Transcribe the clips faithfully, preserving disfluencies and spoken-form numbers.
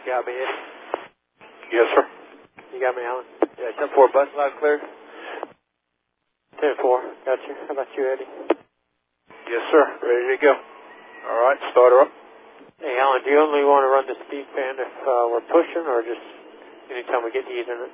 Got me, Eddie? Yes, sir. You got me, Alan? Yeah, ten four, bus loud clear. ten four, got you. How about you, Eddie? Yes, sir. Ready to go. All right, start her up. Hey, Alan, do you only want to run the speed fan if uh, we're pushing, or just anytime we get to Ethernet?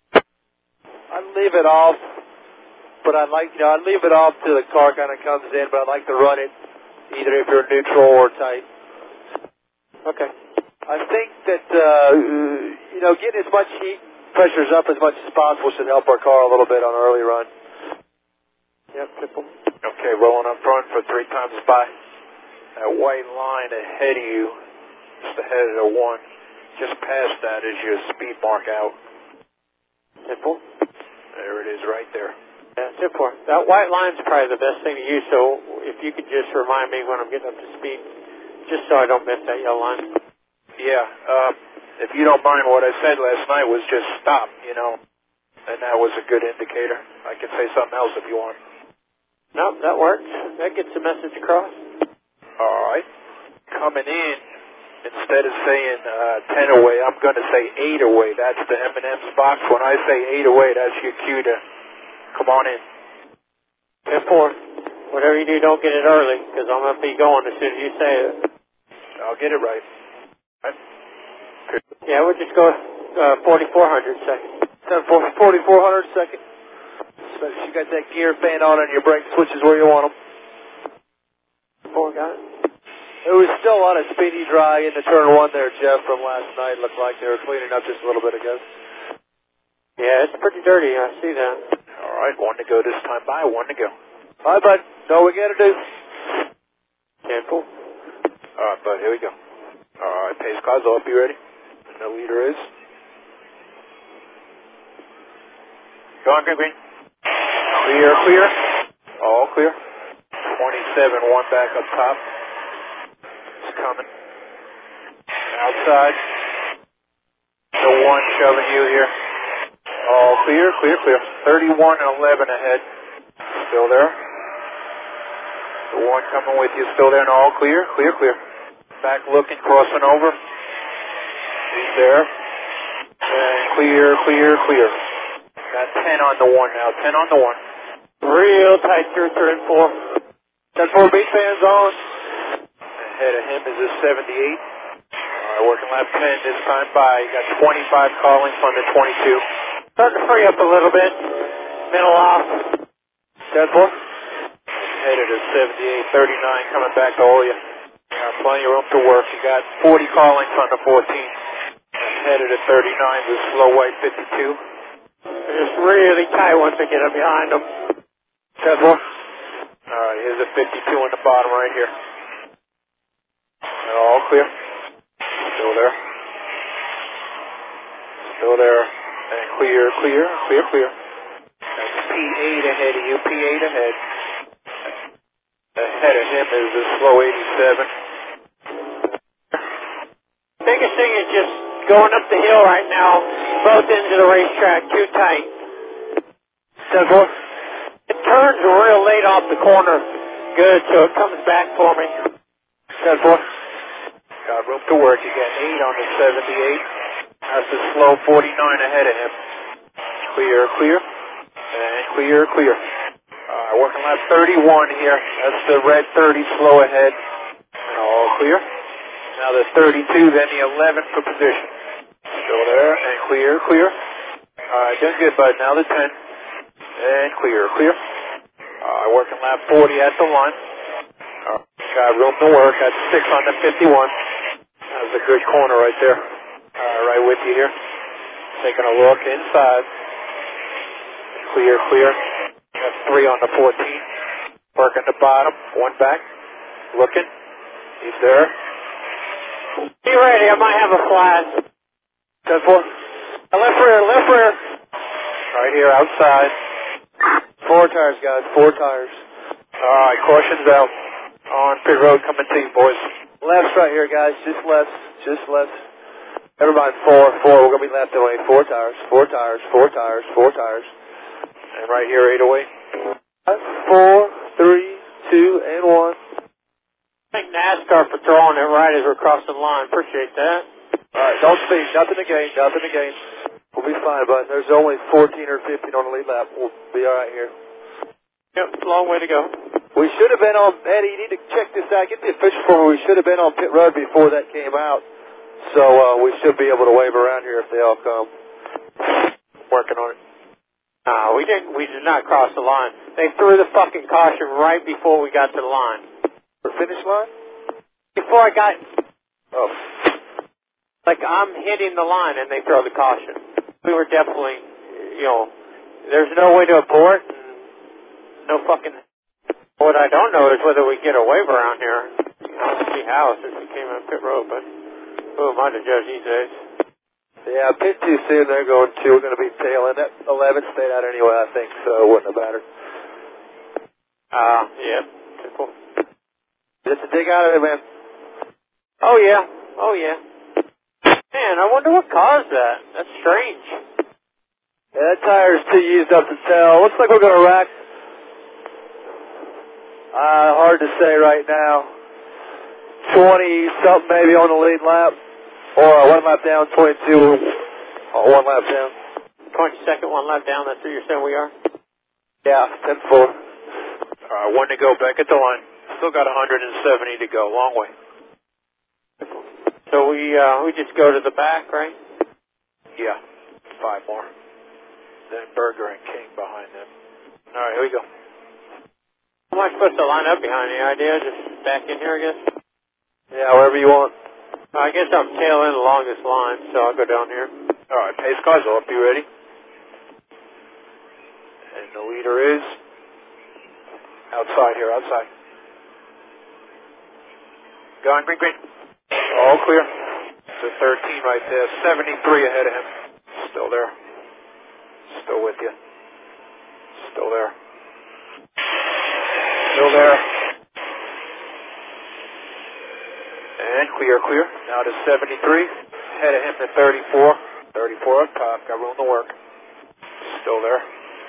I'd leave it off, but I'd like, you know, I'd leave it off till the car kind of comes in, but I'd like to run it either if you're neutral or tight. Okay. I think that, uh, you know, getting as much heat pressures up as much as possible should help our car a little bit on an early run. Yep, triple. Okay, rolling up front for three times by. That white line ahead of you, just ahead of the one, just past that is your speed mark out. ten four. There it is right there. Yeah, ten four. That white line's probably the best thing to use, so if you could just remind me when I'm getting up to speed, just so I don't miss that yellow line. Yeah, um, if you don't mind, what I said last night was just stop, you know, and that was a good indicator. I can say something else if you want. No, that works. That gets the message across. All right. Coming in, instead of saying uh, ten away, I'm going to say eight away. That's the M and M's box. When I say eight away, that's your cue to come on in. ten four. Whatever you do, don't get it early, because I'm going to be going as soon as you say it. I'll get it right. Right. Yeah, we'll just go uh, forty-four hundred second. forty-four hundred second. So you got that gear fan on and your brake switches where you want them. Four, got it. There was still a lot of speedy dry in the turn one there, Jeff, from last night. Looked like they were cleaning up just a little bit ago. Yeah, it's pretty dirty. I see that. All right, one to go this time by, one to go. All right, bud. Know what we got to do. Careful. All right, bud, here we go. All right, pace car's off. You ready? And the leader is? Go on, green, green. Clear, clear. All clear. twenty-seven, one back up top. It's coming. Outside. The one shoving you here. All clear, clear, clear. thirty-one and eleven ahead. Still there. The one coming with you still there and all clear, clear, clear. Back looking, crossing over. He's there. And clear, clear, clear. Got ten on the one now, ten on the one. Real tight through third and four. ten four beat fans on. Ahead of him is a seventy-eight. All right, working lap ten this time by. You got twenty-five calling from the twenty-two. Starting to free up a little bit. Middle off. ten four. Headed to seventy-eight, thirty-nine coming back to all you. Got plenty of room to work. You got forty calling from the fourteen. Headed to thirty-nine is slow white fifty-two. They're just really tight once we get up behind them. ten four. All right, here's a fifty-two on the bottom right here. And all clear. Still there. Still there. And clear, clear, clear, clear. That's P eight ahead of you, P eight ahead. Ahead of him is a slow eighty-seven. Biggest thing is just going up the hill right now, both ends of the racetrack, too tight. ten four. It turns real late off the corner. Good, so it comes back for me. ten four. Got room to work. You got eight on the seventy-eight. That's a slow forty-nine ahead of him. Clear, clear. And clear, clear. Uh, working lap thirty-one here. That's the red thirty slow ahead. And all clear. Now the thirty-two, then the eleven for position. Still there. And clear, clear. Alright, doing good, bud. Now the ten. And clear, clear. Uh, working lap forty at the line. Uh, got room to work. That's six on the fifty-one. That was a good corner right there. Uh, right with you here. Taking a look inside. Clear, clear. Got three on the fourteen. Working the bottom. One back. Looking. He's there. Be ready. I might have a flash. ten four. Left rear, left rear. Right here outside. Four tires, guys. Four tires. Alright, caution's out. On pit road coming to you, boys. Lefts right here, guys. Just lefts. Just lefts. Everybody, four, four. We're going to be left away. Four tires. Four tires. Four tires. Four tires. And right here, eight away. Four, three, two, and one. Thank NASCAR for throwing it right as we're crossing the line. Appreciate that. All right. right, don't speak. Nothing to gain, nothing to gain. We'll be fine, bud. There's only fourteen or fifteen on the lead lap. We'll be all right here. Yep, long way to go. We should have been on, Eddie, you need to check this out. Get the official for me. We should have been on pit road before that came out. So uh, we should be able to wave around here if they all come. Working on it. No, we didn't. We did not cross the line. They threw the fucking caution right before we got to the line. The finish line? Before I got, Oh. like I'm hitting the line and they throw the caution. We were definitely, you know, there's no way to abort. No fucking. What I don't know is whether we get a waiver around here. You know, we'll see how since we came on pit road, but who am I to judge these days? Yeah, pit too soon. They're going to. We're going to be tailing. That eleven stayed out anyway, I think, so it wouldn't have mattered. Ah, uh, yeah. Simple. Just to dig out of it, man. Oh, yeah. Oh, yeah. Man, I wonder what caused that. That's strange. Yeah, that tire's too used up to tell. Looks like we're going to rack. Uh, hard to say right now. twenty-something maybe on the lead lap. Or uh, one lap down, twenty-two. Oh, one lap down. twenty-second, one lap down. That's who you're saying we are? Yeah, ten four. All right, one to go back at the line. Still got one hundred seventy to go. Long way. So we uh, we just go to the back, right? Yeah, five more. Then Berger and King behind them. All right, here we go. How am I supposed to line up behind? Any idea? Just back in here, I guess? Yeah, wherever you want. I guess I'm tail end along this line, so I'll go down here. All right, pace cars off. Be ready. And the leader is outside here, outside. Going green, green. All clear. It's a thirteen right there. seventy-three ahead of him. Still there. Still with you. Still there. Still there. And clear, clear. Now to seventy-three. Ahead of him to thirty-four. thirty-four up top. Got room to work. Still there.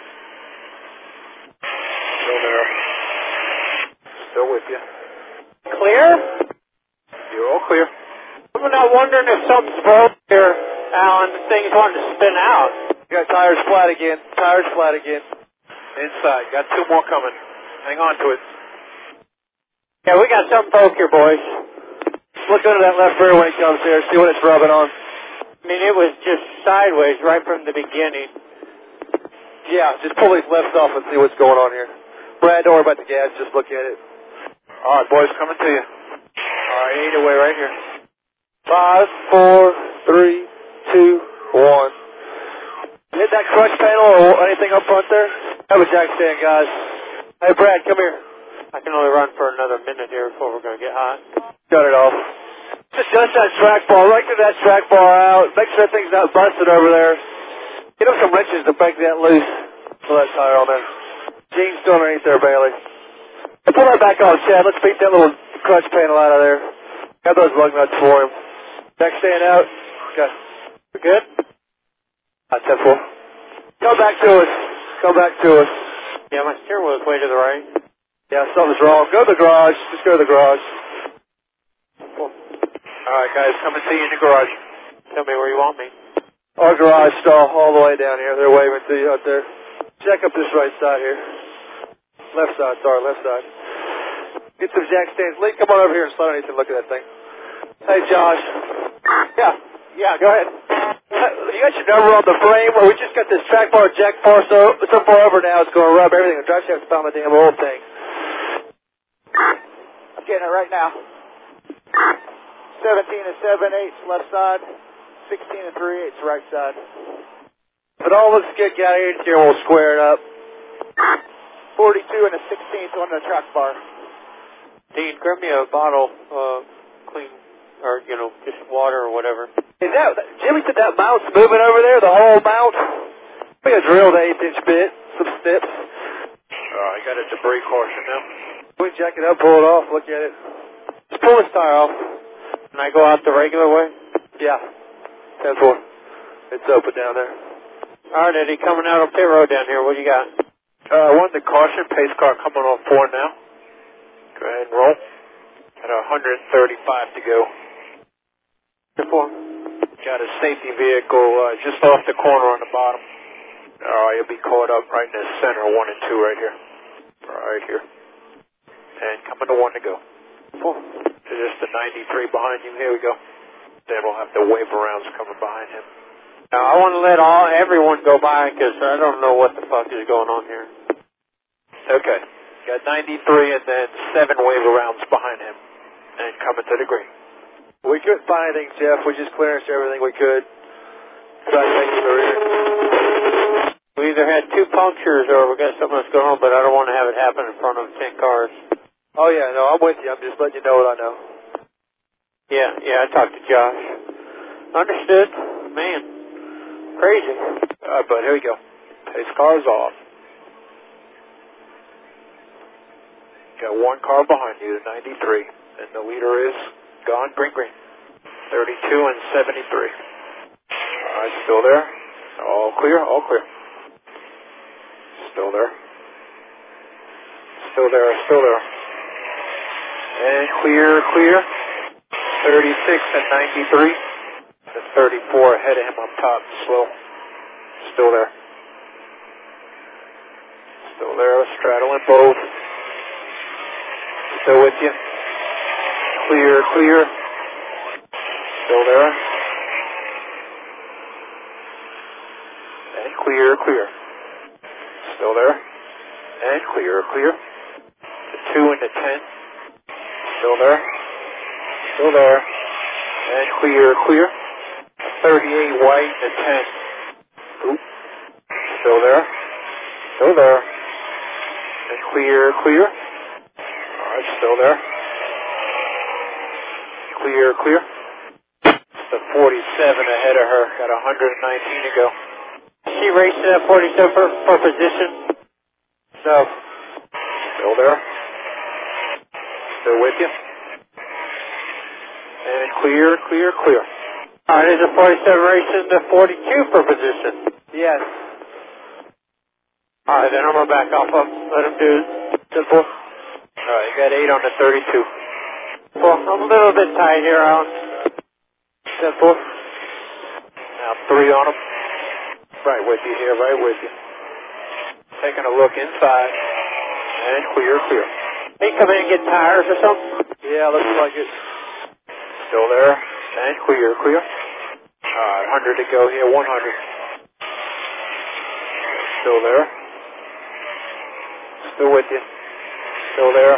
Still there. Still with you. Clear? You're all clear. I'm not wondering if something's broke here, Alan. The thing's wanting to spin out. You got tires flat again. Tires flat again. Inside. Got two more coming. Hang on to it. Yeah, we got something broke here, boys. Look under that left rear when it comes here. See what it's rubbing on. I mean, it was just sideways right from the beginning. Yeah, just pull these lefts off and see what's going on here. Brad, don't worry about the gas. Just look at it. All right, boys, coming to you. All right, eight away right here. Five, four, three, two, one. Hit that clutch panel or anything up front there? Have a jack stand, guys. Hey, Brad, come here. I can only run for another minute here before we're going to get hot. Cut it off. Just adjust that track bar. Right through that track bar out. Make sure thing's not busted over there. Get him some wrenches to break that loose. Pull that tire on there. Gene's still underneath there, Bailey. Pull that back off, Chad. Let's beat that little clutch panel out of there. Got those lug nuts for him. Jack stand out. Okay. We good? Alright, ten four. Come back to us. Come back to us. Yeah, my steering wheel's way to the right. Yeah, something's wrong. Go to the garage. Just go to the garage. Cool. All right, guys, coming to you in the garage. Tell me where you want me. Our garage stall all the way down here. They're waving to you out there. Check up this right side here. Left side, sorry, left side. Get some jack stands. Lee, come on over here and slide underneath and look at that thing. Hey, Josh. Yeah, yeah, go ahead. You got your number on the frame. Well, we just got this track bar, jack bar so, so far over now, it's going to rub everything. The drive shaft's found the damn old thing. I'm getting it right now. seventeen and seven eighths left side. sixteen and three eighths right side. If it all looks good, get out here and we'll square it up. forty-two and a sixteenth on the track bar. Dean, grab me a bottle, uh, clean, or, you know, just water or whatever. Is that, Jimmy said that mount's moving over there, the whole mount? We got drilled eighth inch bit, some steps. Uh, I got a debris caution now. We jack it up, pull it off, look at it. Just pull this tire off. Can I go out the regular way? Yeah. ten four. It's open down there. All right, Eddie, coming out on pit road down here. What do you got? Uh, one the caution, pace car coming on four now. Go ahead and roll. Got one hundred thirty-five to go. Four. Got a safety vehicle uh, just off the corner on the bottom. Alright, you'll be caught up right in the center, one and two right here. Right here. And coming to one to go. Four. So just the ninety-three behind you. Here we go. Then we'll have the wave arounds coming behind him. Now, I want to let all everyone go by because I don't know what the fuck is going on here. Okay. Got ninety-three and then seven wave arounds behind him. And coming to the green. We couldn't find anything, Jeff. We just clearanced everything we could. Tried to make it through here. We either had two punctures or we got something that's going on, but I don't want to have it happen in front of ten cars. Oh, yeah, no, I'm with you. I'm just letting you know what I know. Yeah, yeah, I talked to Josh. Understood. Man, crazy. All right, bud, here we go. Pace car's off. Got one car behind you, the ninety-three, and the leader is gone, green, green. thirty-two and seventy-three. All right, still there. All clear, all clear. Still there. Still there, still there. And clear, clear. thirty-six and ninety-three. The thirty-four ahead of him up top, slow. Still there. Still there, straddling both. Still with you. Clear, clear. Still there. And clear, clear. Still there. And clear, clear. The two and the ten. Still there. Still there. And clear, clear. thirty-eight white and the ten. Oop. Still there. Still there. And clear, clear. Alright, still there. Clear, clear. It's the forty-seven ahead of her. Got one hundred nineteen to go. She racing at forty-seven for, for position? No. Still there. Still with you. And clear, clear, clear. Alright, is the forty-seven racing the forty-two for position? Yes. Alright, then I'm going to back off of let him do simple. Alright, you got eight on the thirty-two. Well, I'm a little bit tight here, Alan. Simple. Now three on him. Right with you here, right with you. Taking a look inside. And clear, clear. He come in and get tires or something? Yeah, looks like it. Still there. And clear, clear. Alright, one hundred to go here, one hundred. Still there. Still with you. Still there.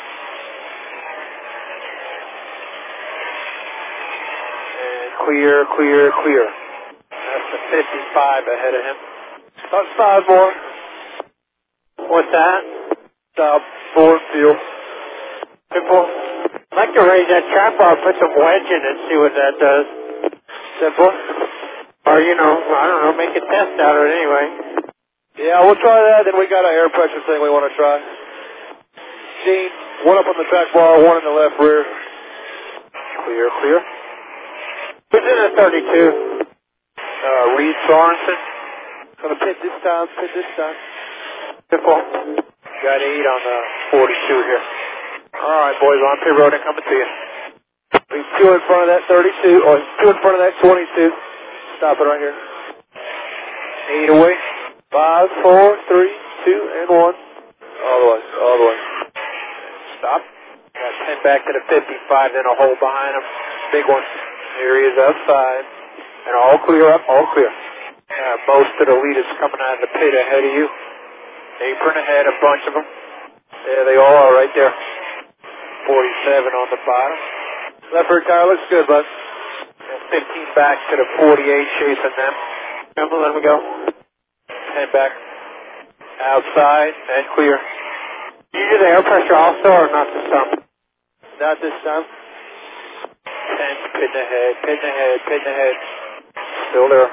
And clear, clear, clear. That's the fifty-five ahead of him. About five more. What's that? Stop. Four field. Simple. I'd like to raise that trap bar, put some wedge in it, see what that does. Simple. Or, you know, I don't know, make a test out of it anyway. Yeah, we'll try that. Then we got an air pressure thing we want to try. Gene, one up on the track bar, one in the left rear. Clear, clear. Who's in the thirty-two? Uh, Reed Sorensen. Gonna pit this time, pit this time. Simple. Got eight on the forty-two here. Alright, boys, on pit road and coming to you. Leave two in front of that thirty-two, or two in front of that twenty-two. Stop it right here. Eight away. Five, four, three, two, and one. All the way, all the way. Stop. Got ten back to the fifty-five, then a hole behind him. Big one. Here he is outside. And all clear up, all clear. Uh, most of the leaders coming out of the pit ahead of you. Apron ahead, a bunch of them. There they all are right there. forty-seven on the bottom. Left rear tire looks good, bud. And fifteen back to the forty-eight chasing them. Remember, let me go. ten back. Outside and clear. Do you do the air pressure also or not this time? Not this time. ten, pitting ahead, pitting ahead, pitting ahead. Still there.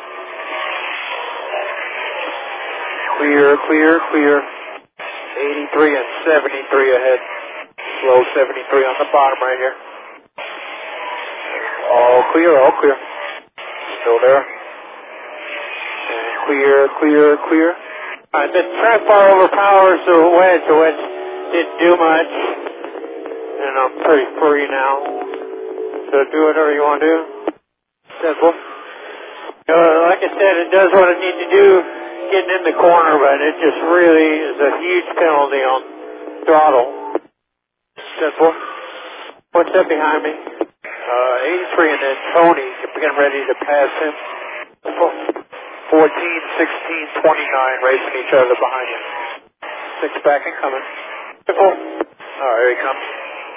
Clear, clear, clear. eighty-three and seventy-three ahead. Slow seventy-three on the bottom right here. All clear, all clear. Still there. And clear, clear, clear. Alright, the track bar overpowers the wedge. The wedge didn't do much. And I'm pretty free now. So do whatever you want to do. ten four. Uh, like I said, it does what it needs to do getting in the corner, but it just really is a huge penalty on throttle. ten four. What's up behind me? Uh, eighty-three, and then Tony getting ready to pass him. fourteen, sixteen, twenty-nine, racing each other behind you. Six back and coming. Four. All right, here he comes.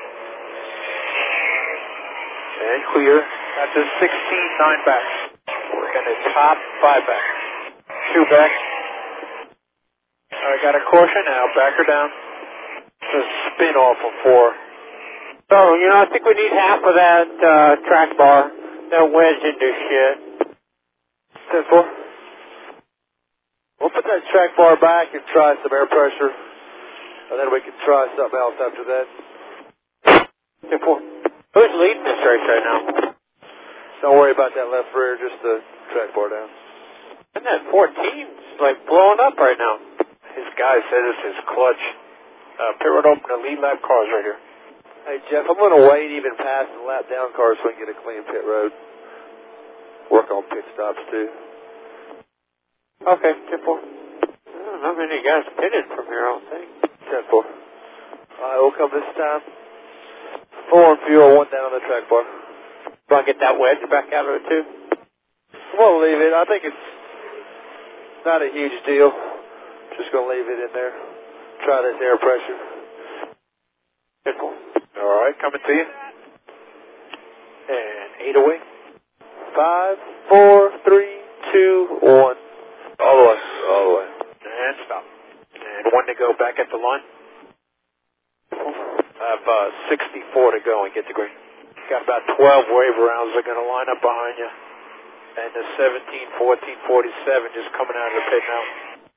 And clear. That's a sixteen, nine back. We're going to top five back. Two back. All right, got a caution now. Back her down. It's a spin off of four. So, you know, I think we need half of that uh, track bar. That wedge didn't do shit. ten four. We'll put that track bar back and try some air pressure, and then we can try something else after that. ten four. Who's leading this race right now? Don't worry about that left rear, just the track bar down. And that fourteen's like blowing up right now. His guy said it's his clutch. Uh, pit road open, the lead lap cars right here. Hey, Jeff, I'm going to wait even past the lap down cars so we can get a clean pit road. Work on pit stops, too. Okay, ten four. I don't know how many guys pitted from here, I don't think. ten four. All right, we'll come this time. Four on fuel, one down on the track bar. Want to get that wedge back out of it, too? We'll leave it. I think it's not a huge deal. Just going to leave it in there. Try this air pressure. ten four. All right, coming to you. And eight away. Five, four, three, two, one. All the way. All the way. And stop. And one to go back at the line. I have uh, sixty-four to go and get the green. Got about twelve wave rounds that are going to line up behind you. And the seventeen, fourteen, forty-seven just coming out of the pit now.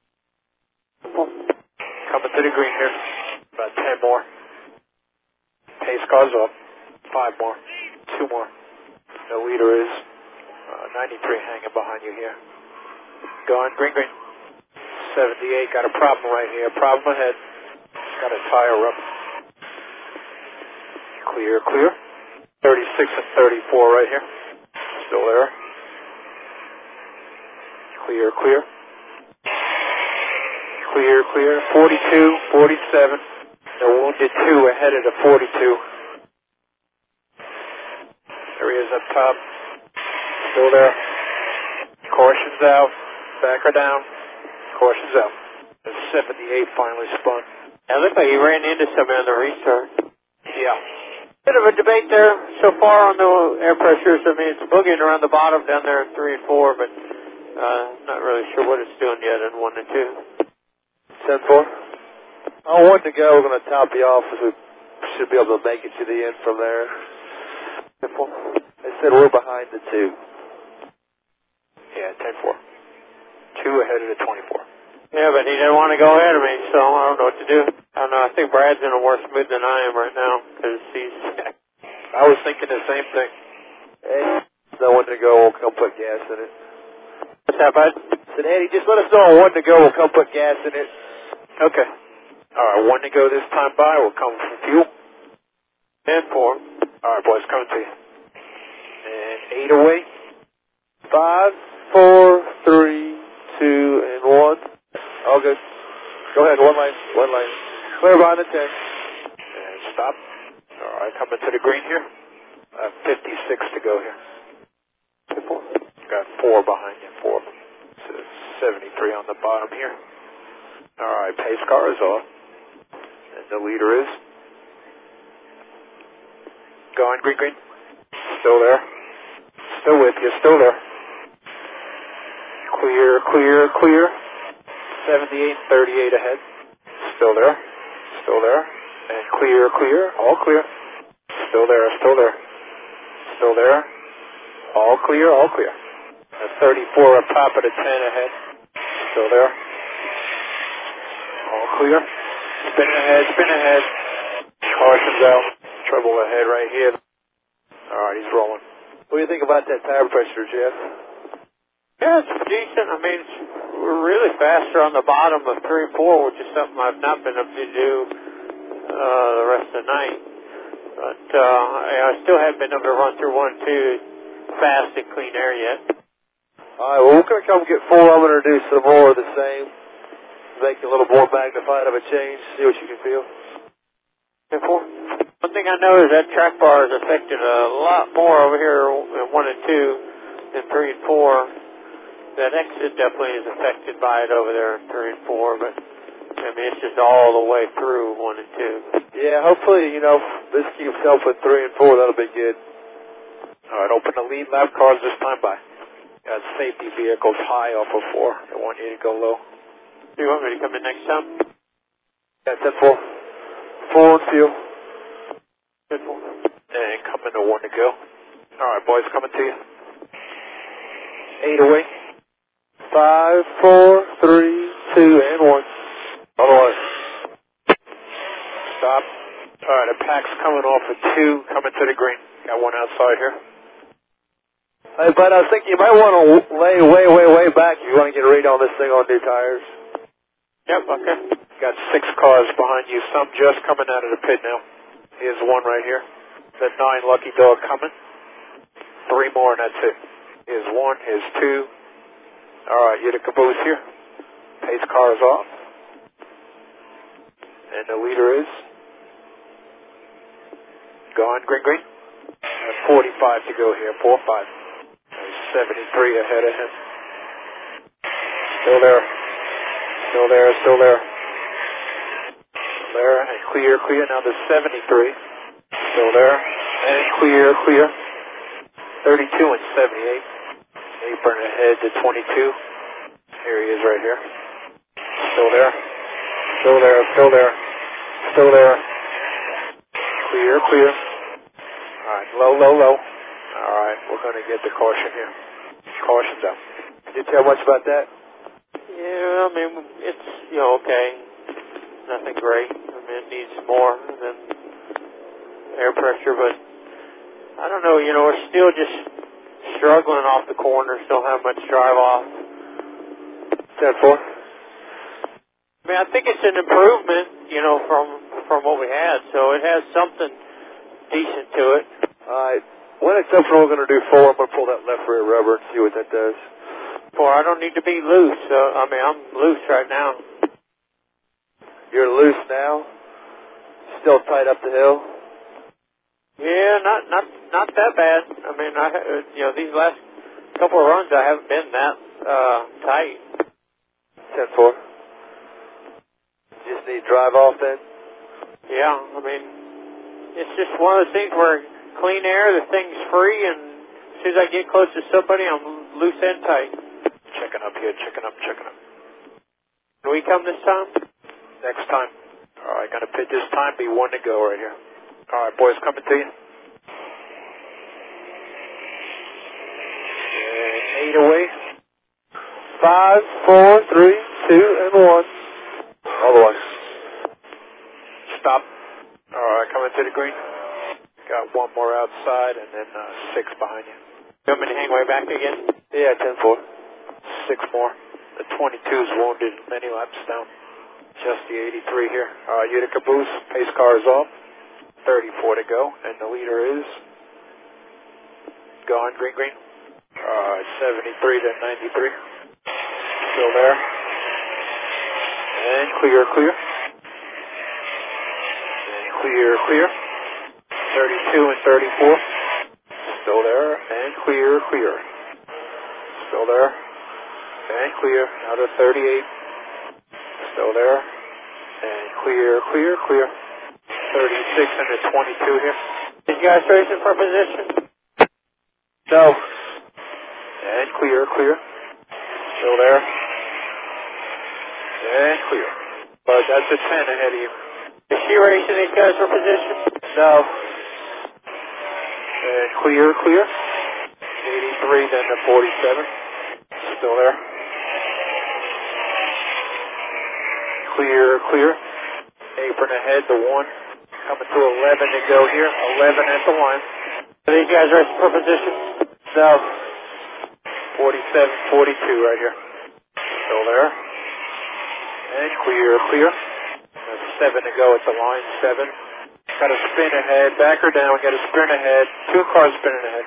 Coming to the green here. About ten more. Pace cars up. Five more. Two more. The leader is uh, ninety-three hanging behind you here. Going green, green. seventy-eight got a problem right here. Problem ahead. Got a tire up. Clear, clear. thirty-six and thirty-four right here. Still there. Clear, clear. Clear, clear. forty-two, forty-seven. The wounded two ahead of the forty-two. There he is up top. Still there. Caution's out. Back her down. Caution's out. The seventy-eight finally spun. It looked like he ran into somebody on the restart. Yeah. Bit of a debate there so far on the air pressures. I mean, it's boogieing around the bottom down there in three and four, but uh, not really sure what it's doing yet in one and two. ten four. On one to go, we're going to top you off as we should be able to make it to the end from there. ten four. They said we're behind the two. Yeah, ten four. Two ahead of the twenty-four. Yeah, but he didn't want to go ahead of me, so I don't know what to do. I don't know. I think Brad's in a worse mood than I am right now because he's. I was thinking the same thing. Hey, no one to go. We'll come put gas in it. What's that, Bud? I said, Eddie, just let us know on one to go. We'll come put gas in it. Okay. All right, one to go this time by. We'll come from fuel. And four. All right, boys, coming to you. And eight away. Five, four, three, two, and one. All good. Go ahead, one lane, one lane. Clear behind the ten. And stop. All right, coming to the green here. Uh, fifty-six to go here. Four. Got four behind you, four. So seventy-three on the bottom here. All right, pace car is off. And the leader is going green, green. Still there. Still with you, still there. Clear, clear, clear. seventy-eight, thirty-eight ahead. Still there. Still there. And clear, clear. All clear. Still there, still there. Still there. All clear, all clear. And thirty-four up top of the ten ahead. Still there. All clear. Spin ahead, spin ahead. Caution's out. Trouble ahead right here. All right, he's rolling. What do you think about that tire pressure, Jeff? Yeah, it's decent. I mean, it's, we're really faster on the bottom of three and four, which is something I've not been able to do uh, the rest of the night. But uh, I, I still haven't been able to run through one and two. fast and clean air yet. Alright, well, we're going to come get four. I'm going to do some more of the same. Make it a little more magnified of a change. See what you can feel. ten four. One thing I know is that track bar is affected a lot more over here in one and two than three and four. That exit definitely is affected by it over there in three and four, but I mean, it's just all the way through one and two. Yeah, hopefully, you know, this keeps up with three and four. That'll be good. All right, open the lead lap cars this time by. Got safety vehicles high off of four. They want you to go low. Do you want me to come in next time? Yeah, ten four. Full and fuel. ten four. And coming to one to go. All right, boys, coming to you. Eight away. Five, four, three, two, and one. Otherwise. Stop. All right, a pack's coming off of two, coming to the green. Got one outside here. Hey, but I think you might want to lay way, way, way back if you want to get a read on this thing on new tires. Yep, okay. Got six cars behind you, some just coming out of the pit now. Here's one right here. That nine Lucky Dog coming. Three more and that's it. Here's one, here's two. All right, you're the caboose here. Pace car is off. And the leader is gone, green, green. And forty-five to go here, four five. There's seventy-three ahead of him. Still there. Still there, still there. Still there, and clear, clear. Now there's seventy-three. Still there, and clear, clear. thirty-two and seventy-eight. Apron ahead to twenty-two. Here he is right here. Still there. Still there, still there. Still there. Clear, clear. Alright, low, low, low. Alright, we're going to get the caution here. Caution's out. Did you tell much about that? Yeah, I mean, it's, you know, okay. Nothing great. I mean, it needs more than air pressure, but I don't know, you know, we're still just struggling off the corners, don't have much drive off. ten four. I mean, I think it's an improvement, you know, from from what we had, so it has something decent to it. Alright, when it's up, we're going to do four. I'm going to pull that left rear rubber and see what that does. Four, I don't need to be loose, so, I mean, I'm loose right now. You're loose now? Still tight up the hill? Yeah, not not not that bad. I mean, I you know, these last couple of runs I haven't been that uh, tight. ten four. Just need drive off then? Yeah, I mean, it's just one of those things where clean air, the thing's free, and as soon as I get close to somebody, I'm loose and tight. Checking up here, checking up, checking up. Can we come this time? Next time. All right, gonna pit this time, be one to go right here. All right, boys, coming to you. And eight away. Five, four, three, two, and one. All the way. Stop. All right, coming to the green. Got one more outside and then uh, six behind you. You want me to hang way back again? Yeah, ten four. Six more. The twenty-two's wounded, many laps down. Just the eighty-three here. All right, you're the caboose. Pace car is off. thirty-four to go, and the leader is gone, green, green. All right, seventy-three to ninety-three. Still there. And clear, clear. And clear, clear. thirty-two and thirty-four. Still there, and clear, clear. Still there, and clear. Now to thirty-eight. Still there, and clear, clear, clear. thirty-six and a twenty-two here. Did you guys racing for position? No. And clear, clear. Still there. And clear. But that's a ten ahead of you. Is she racing these guys for position? No. And clear, clear. eighty-three, then to forty-seven. Still there. Clear, clear. Apron ahead to one. Coming to eleven to go here. eleven at the line. Are these guys racing for position? No. forty-seven, forty-two right here. Still there. And clear, clear. There's seven to go at the line. Seven. Got a spin ahead. Back or down. Got a spin ahead. Two cars spinning ahead.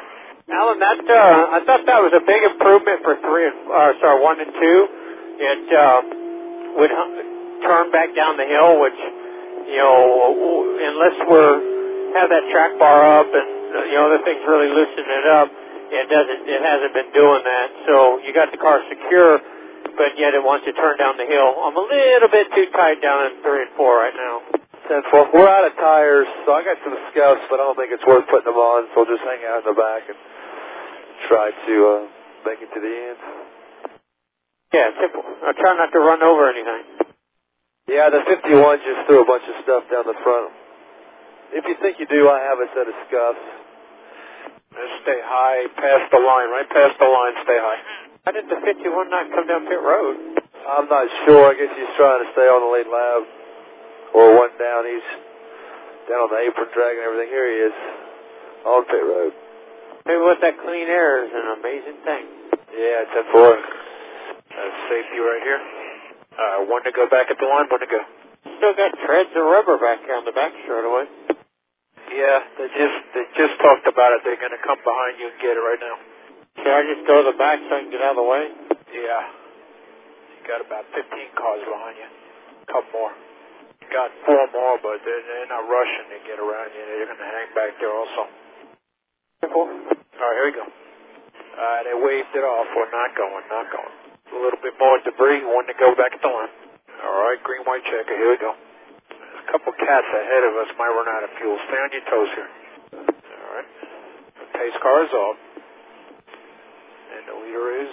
Alan, that uh, I thought that was a big improvement for three and uh, sorry one and two. It uh, would turn back down the hill, which you know, unless we're have that track bar up and you know the thing's really loosening it up, it doesn't. It hasn't been doing that. So you got the car secure, but yet it wants to turn down the hill. I'm a little bit too tight down in three and four right now. ten four. We're out of tires, so I got some scuffs, but I don't think it's worth putting them on, so we'll just hang out in the back and try to uh, make it to the end. Yeah, simple. I try not to run over anything. Yeah, the fifty-one just threw a bunch of stuff down the front. If you think you do, I have a set of scuffs. Just stay high, past the line, right past the line, stay high. How did the fifty-one not come down pit road? I'm not sure. I guess he's trying to stay on the late lap. Or one down. He's down on the apron dragging everything. Here he is, on pit road. Maybe with that clean air is an amazing thing. Yeah, ten four. That's safety right here. Uh, one to go back at the line, one to go. Still got treads of rubber back here on the back straightaway. Yeah, they just they just talked about it. They're going to come behind you and get it right now. Should I just go to the back so I can get out of the way? Yeah. You got about fifteen cars behind you. A couple more. You got four more, but they're, they're not rushing to get around you. They're going to hang back there also. Cool. All right, here we go. Uh, they waved it off. We're not going, not going. A little bit more debris. One to go back at the line. All right, green, white checker. Here we go. There's a couple cats ahead of us. Might run out of fuel. Stay on your toes here. All right. The pace car is off. And the leader is...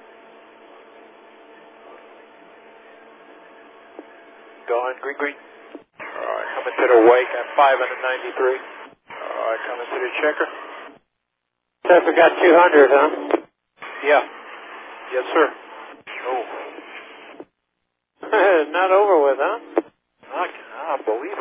Going, green, green. All right, coming to the wake at five and a ninety-three. All right, coming to the checker. So we got two hundred, huh? Yeah. Yes, sir. Oh. Not over with, huh? I, I believe